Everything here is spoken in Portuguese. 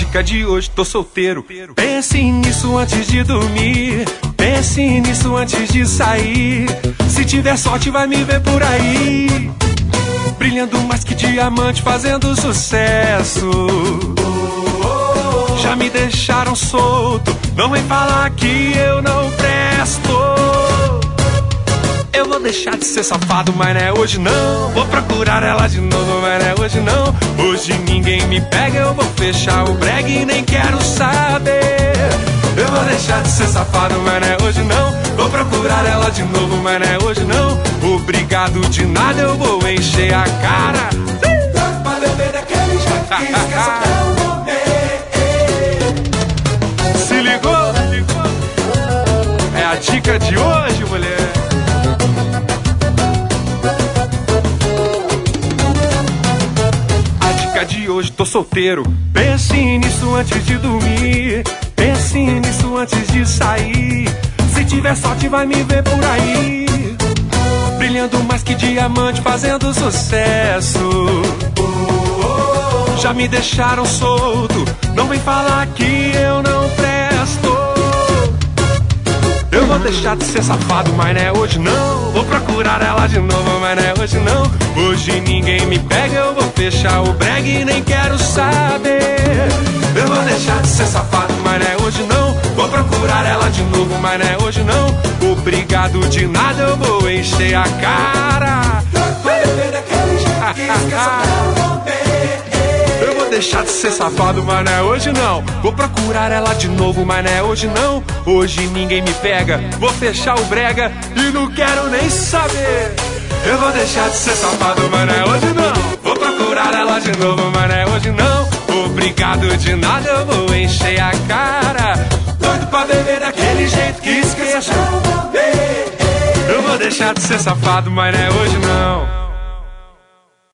dica de hoje, tô solteiro. Pense nisso antes de dormir, pense nisso antes de sair. Se tiver sorte vai me ver por aí, brilhando mais que diamante, fazendo sucesso. Já me deixaram solto, não vem falar que eu não presto. Eu vou deixar de ser safado, mas não é hoje não. Vou procurar ela de novo, mas não é hoje não. Hoje ninguém me pega, eu vou fechar o brega e nem quero saber. Eu vou deixar de ser safado, mas não é hoje não. Vou procurar ela de novo, mas não é hoje não. Obrigado de nada, eu vou encher a cara. Pra beber daquele jeito que esquece até o momento. Se ligou? É a dica de hoje, mulher. De hoje, tô solteiro. Pense nisso antes de dormir, pense nisso antes de sair. Se tiver sorte vai me ver por aí, brilhando mais que diamante, fazendo sucesso. Já me deixaram solto, não vem falar que eu não presto. Eu vou deixar de ser safado, mas não é hoje não. Vou procurar ela de novo, mas não é hoje não. Hoje ninguém me pega, eu vou fechar o brega e nem quero saber. Eu vou deixar de ser safado, mas não é hoje não. Vou procurar ela de novo, mas não é hoje não. Obrigado de nada, eu vou encher a cara. Vai beber daquele jeito que esquece até o momento. Eu vou deixar de ser safado, mas não é hoje não. Vou procurar ela de novo, mas não é hoje não. Hoje ninguém me pega, vou fechar o brega e não quero nem saber. Eu vou deixar de ser safado, mas não é hoje não. Vou procurar ela de novo, mas não é hoje não. Obrigado de nada, eu vou encher a cara. Doido pra beber daquele jeito que esqueça. Eu vou deixar de ser safado, mas não é hoje não.